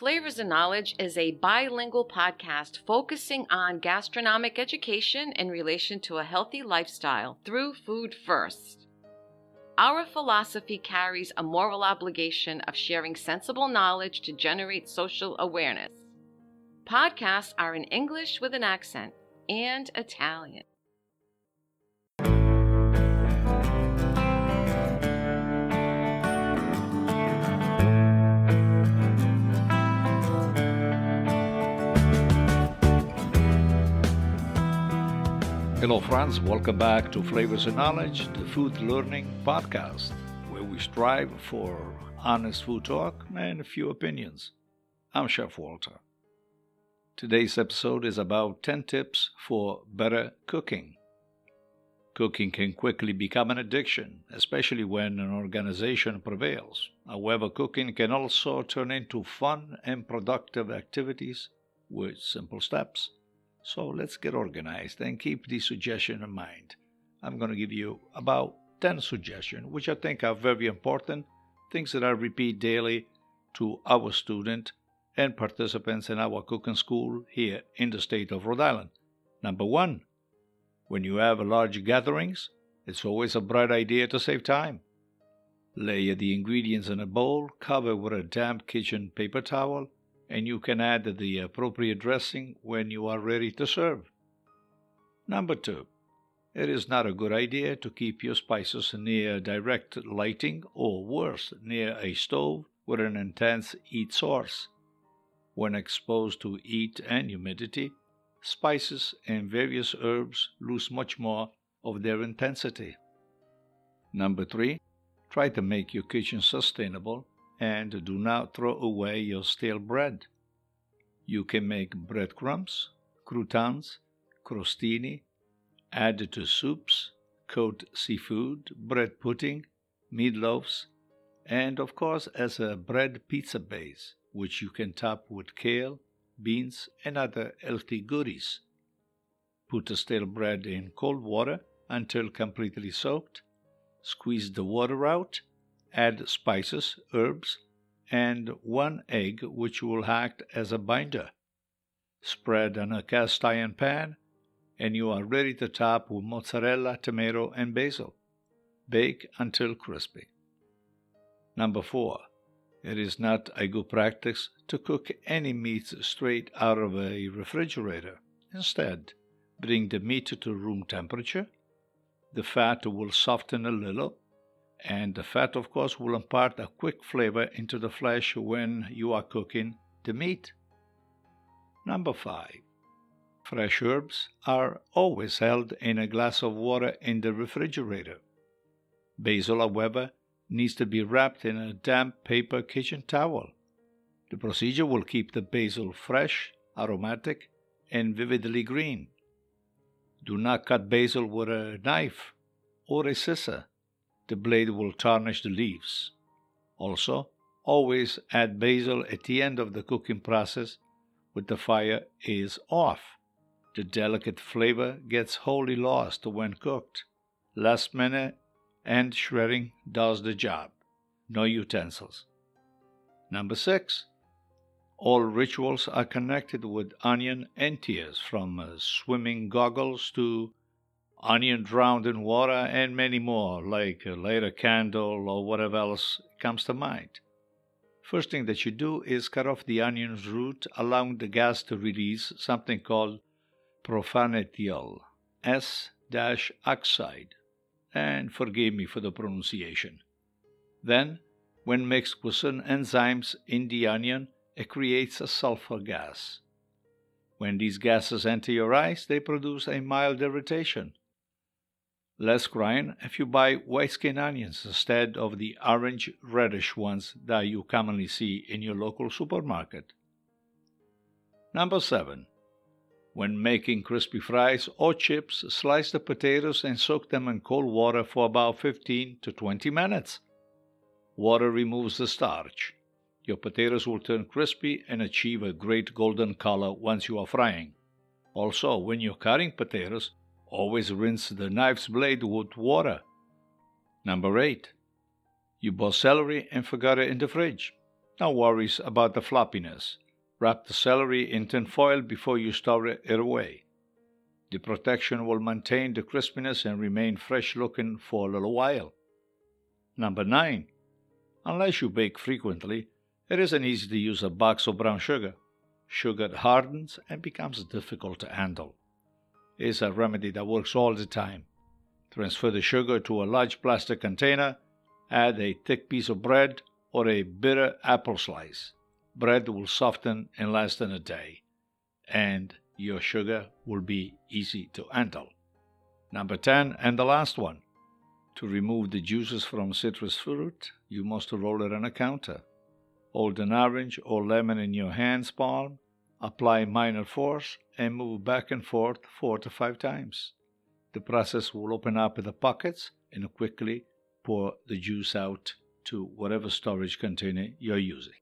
Flavors and Knowledge is a bilingual podcast focusing on gastronomic education in relation to a healthy lifestyle through food first. Our philosophy carries a moral obligation of sharing sensible knowledge to generate social awareness. Podcasts are in English with an accent and Italian. Hello friends, welcome back to Flavors and Knowledge, the food learning podcast, where we strive for honest food talk and a few opinions. I'm Chef Walter. Today's episode is about 10 tips for better cooking. Cooking can quickly become an addiction, especially when an organization prevails. However, cooking can also turn into fun and productive activities with simple steps. So let's get organized and keep the suggestion in mind. I'm going to give you about 10 suggestions, which I think are very important, things that I repeat daily to our students and participants in our cooking school here in the state of Rhode Island. Number 1, when you have large gatherings, it's always a bright idea to save time. Layer the ingredients in a bowl, cover with a damp kitchen paper towel, and you can add the appropriate dressing when you are ready to serve. Number 2, it is not a good idea to keep your spices near direct lighting or worse, near a stove with an intense heat source. When exposed to heat and humidity, spices and various herbs lose much more of their intensity. Number 3, try to make your kitchen sustainable and do not throw away your stale bread. You can make breadcrumbs, croutons, crostini, add to soups, coat seafood, bread pudding, meatloaves, and of course as a bread pizza base, which you can top with kale, beans, and other healthy goodies. Put the stale bread in cold water until completely soaked, squeeze the water out, add spices, herbs, and 1 egg which will act as a binder. Spread on a cast iron pan, and you are ready to top with mozzarella, tomato, and basil. Bake until crispy. Number 4, it is not a good practice to cook any meat straight out of a refrigerator. Instead, bring the meat to room temperature. The fat will soften a little, and the fat, of course, will impart a quick flavor into the flesh when you are cooking the meat. Number 5, fresh herbs are always held in a glass of water in the refrigerator. Basil, however, needs to be wrapped in a damp paper kitchen towel. The procedure will keep the basil fresh, aromatic, and vividly green. Do not cut basil with a knife or a scissor. The blade will tarnish the leaves. Also, always add basil at the end of the cooking process when the fire is off. The delicate flavor gets wholly lost when cooked. Last minute and shredding does the job. No utensils. Number 6, all rituals are connected with onion and tears, from swimming goggles to onion drowned in water, and many more, like light a candle or whatever else comes to mind. First thing that you do is cut off the onion's root, allowing the gas to release something called propanethiol, S-oxide, and forgive me for the pronunciation. Then, when mixed with certain enzymes in the onion, it creates a sulfur gas. When these gases enter your eyes, they produce a mild irritation. Less crying if you buy white-skin onions instead of the orange-reddish ones that you commonly see in your local supermarket. Number 7, when making crispy fries or chips, slice the potatoes and soak them in cold water for about 15 to 20 minutes. Water removes the starch. Your potatoes will turn crispy and achieve a great golden color once you are frying. Also, when you're cutting potatoes, always rinse the knife's blade with water. Number 8, you bought celery and forgot it in the fridge. No worries about the floppiness. Wrap the celery in tin foil before you store it away. The protection will maintain the crispiness and remain fresh-looking for a little while. Number 9. Unless you bake frequently, it isn't easy to use a box of brown sugar. Sugar hardens and becomes difficult to handle. Here's a remedy that works all the time. Transfer the sugar to a large plastic container, add a thick piece of bread or a bitter apple slice. Bread will soften in less than a day, and your sugar will be easy to handle. Number 10, and the last one. To remove the juices from citrus fruit, you must roll it on a counter. Hold an orange or lemon in your hand's palm, apply minor force, and move back and forth 4 to 5 times. The process will open up the pockets and quickly pour the juice out to whatever storage container you're using.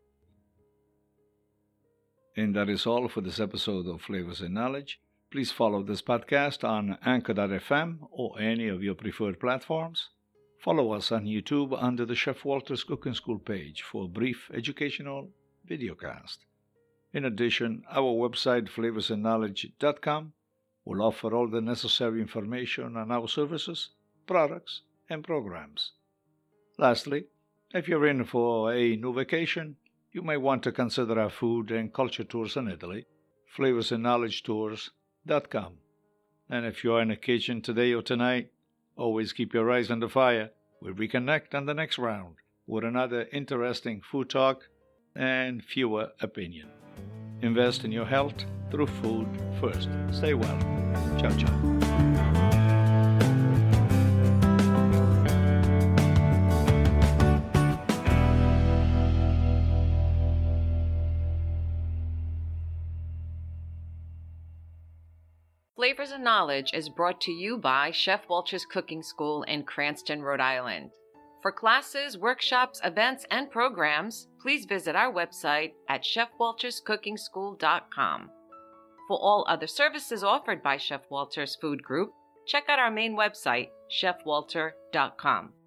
And that is all for this episode of Flavors and Knowledge. Please follow this podcast on Anchor.fm or any of your preferred platforms. Follow us on YouTube under the Chef Walters Cooking School page for a brief educational videocast. In addition, our website flavorsandknowledge.com will offer all the necessary information on our services, products, and programs. Lastly, if you're in for a new vacation, you may want to consider our food and culture tours in Italy, flavorsandknowledgetours.com. And if you're in a kitchen today or tonight, always keep your eyes on the fire. We'll reconnect on the next round with another interesting food talk and fewer opinion. Invest in your health through food first. Stay well. Ciao, ciao. Flavors and Knowledge is brought to you by Chef Walters Cooking School in Cranston, Rhode Island. For classes, workshops, events, and programs, please visit our website at chefwalterscookingschool.com. For all other services offered by Chef Walters Food Group, check out our main website, chefwalter.com.